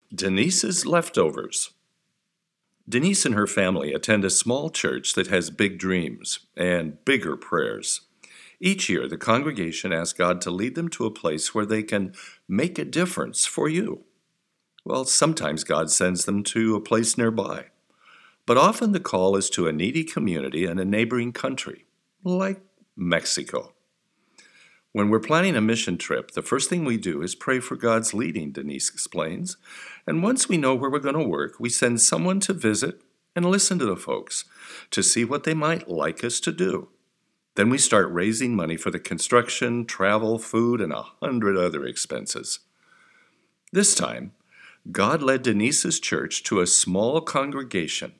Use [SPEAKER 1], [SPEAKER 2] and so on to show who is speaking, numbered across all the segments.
[SPEAKER 1] Denise's Leftovers. Denise and her family attend a small church that has big dreams and bigger prayers. Each year, the congregation asks God to lead them to a place where they can make a difference for you. Well, sometimes God sends them to a place nearby, but often the call is to a needy community in a neighboring country, like Mexico. When we're planning a mission trip, the first thing we do is pray for God's leading, Denise explains. And once we know where we're going to work, we send someone to visit and listen to the folks to see what they might like us to do. Then we start raising money for the construction, travel, food, and 100 other expenses. This time, God led Denise's church to a small congregation,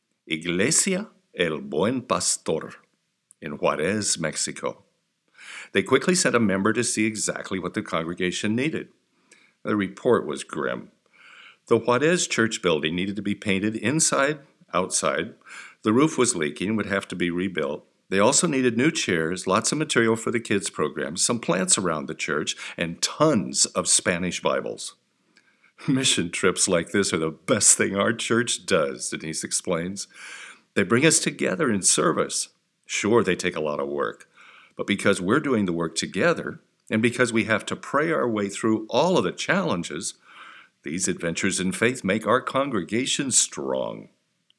[SPEAKER 1] Iglesia El Buen Pastor, in Juarez, Mexico. They quickly sent a member to see exactly what the congregation needed. The report was grim. The Juarez church building needed to be painted inside, outside. The roof was leaking and would have to be rebuilt. They also needed new chairs, lots of material for the kids' program, some plants around the church, and tons of Spanish Bibles. Mission trips like this are the best thing our church does, Denise explains. They bring us together in service. Sure, they take a lot of work. But because we're doing the work together, and because we have to pray our way through all of the challenges, these adventures in faith make our congregation strong.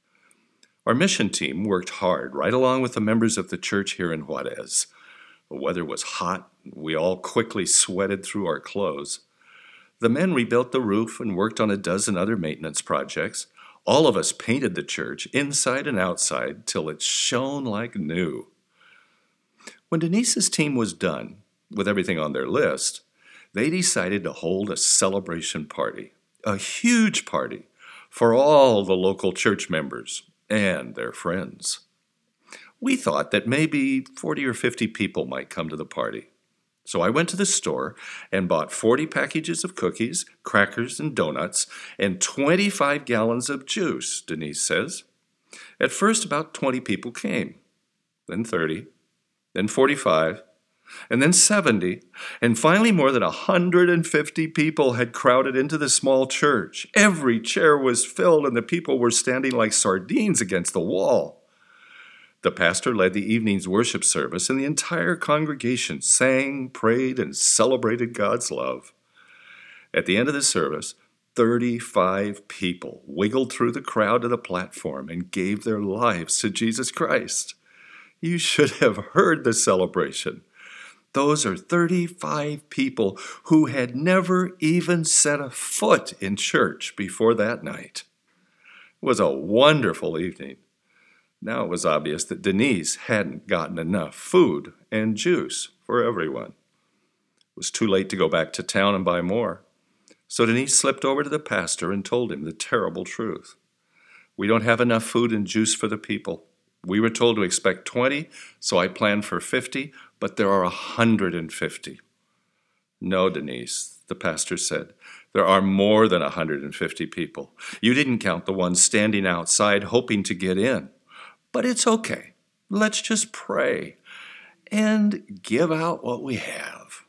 [SPEAKER 1] Our mission team worked hard right along with the members of the church here in Juarez. The weather was hot, and we all quickly sweated through our clothes. The men rebuilt the roof and worked on a dozen other maintenance projects. All of us painted the church, inside and outside, till it shone like new. When Denise's team was done, with everything on their list, they decided to hold a celebration party, a huge party, for all the local church members and their friends. We thought that maybe 40 or 50 people might come to the party. So I went to the store and bought 40 packages of cookies, crackers, and donuts, and 25 gallons of juice, Denise says. At first, about 20 people came, then 30, then 45, and then 70, and finally more than 150 people had crowded into the small church. Every chair was filled, and the people were standing like sardines against the wall. The pastor led the evening's worship service, and the entire congregation sang, prayed, and celebrated God's love. At the end of the service, 35 people wiggled through the crowd to the platform and gave their lives to Jesus Christ. You should have heard the celebration. Those are 35 people who had never even set a foot in church before that night. It was a wonderful evening. Now it was obvious that Denise hadn't gotten enough food and juice for everyone. It was too late to go back to town and buy more. So Denise slipped over to the pastor and told him the terrible truth. We don't have enough food and juice for the people. We were told to expect 20, so I planned for 50, but there are 150. No, Denise, the pastor said. There are more than 150 people. You didn't count the ones standing outside hoping to get in. But it's okay. Let's just pray and give out what we have.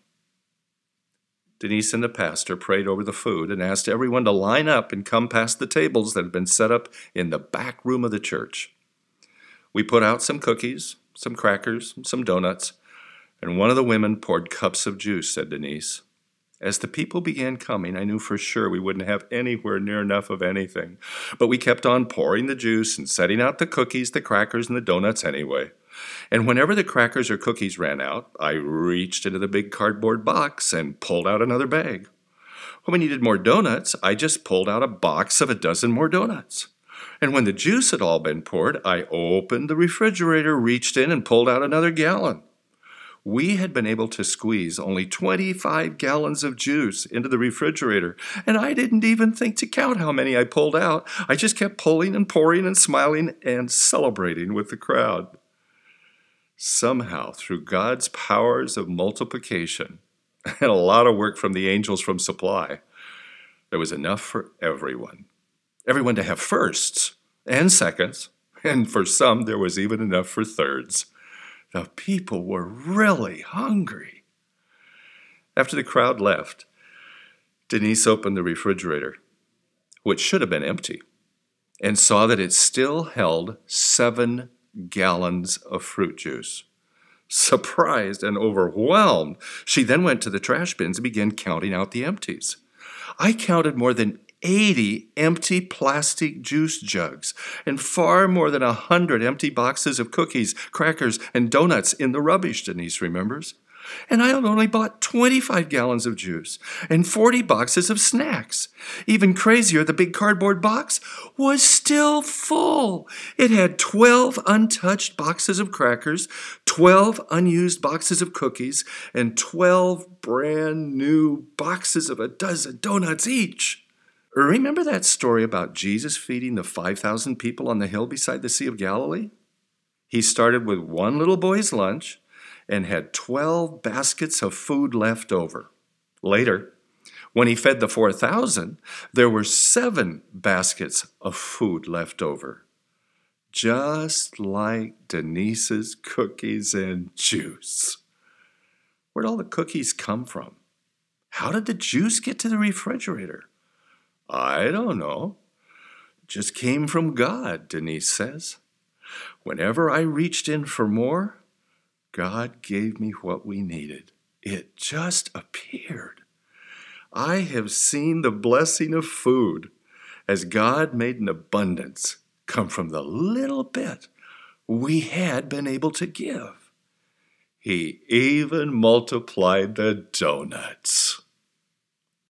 [SPEAKER 1] Denise and the pastor prayed over the food and asked everyone to line up and come past the tables that had been set up in the back room of the church. We put out some cookies, some crackers, some donuts, and one of the women poured cups of juice, said Denise. As the people began coming, I knew for sure we wouldn't have anywhere near enough of anything. But we kept on pouring the juice and setting out the cookies, the crackers, and the donuts anyway. And whenever the crackers or cookies ran out, I reached into the big cardboard box and pulled out another bag. When we needed more donuts, I just pulled out a box of a dozen more donuts. And when the juice had all been poured, I opened the refrigerator, reached in, and pulled out another gallon. We had been able to squeeze only 25 gallons of juice into the refrigerator, and I didn't even think to count how many I pulled out. I just kept pulling and pouring and smiling and celebrating with the crowd. Somehow, through God's powers of multiplication and a lot of work from the angels from supply, there was enough for everyone. Everyone to have firsts and seconds, and for some there was even enough for thirds. The people were really hungry. After the crowd left, Denise opened the refrigerator. which should have been empty, and saw that it still held 7 gallons of fruit juice. Surprised and overwhelmed, she then went to the trash bins and began counting out the empties. I counted more than 80 empty plastic juice jugs and far more than 100 empty boxes of cookies, crackers, and donuts in the rubbish, Denise remembers. And I had only bought 25 gallons of juice and 40 boxes of snacks. Even crazier, the big cardboard box was still full. It had 12 untouched boxes of crackers, 12 unused boxes of cookies, and 12 brand new boxes of a dozen donuts each. Remember that story about Jesus feeding the 5,000 people on the hill beside the Sea of Galilee? He started with one little boy's lunch and had 12 baskets of food left over. Later, when he fed the 4,000, there were 7 baskets of food left over. Just like Denise's cookies and juice. Where'd all the cookies come from? How did the juice get to the refrigerator? I don't know. It just came from God, Denise says. Whenever I reached in for more, God gave me what we needed. It just appeared. I have seen the blessing of food as God made an abundance come from the little bit we had been able to give. He even multiplied the donuts.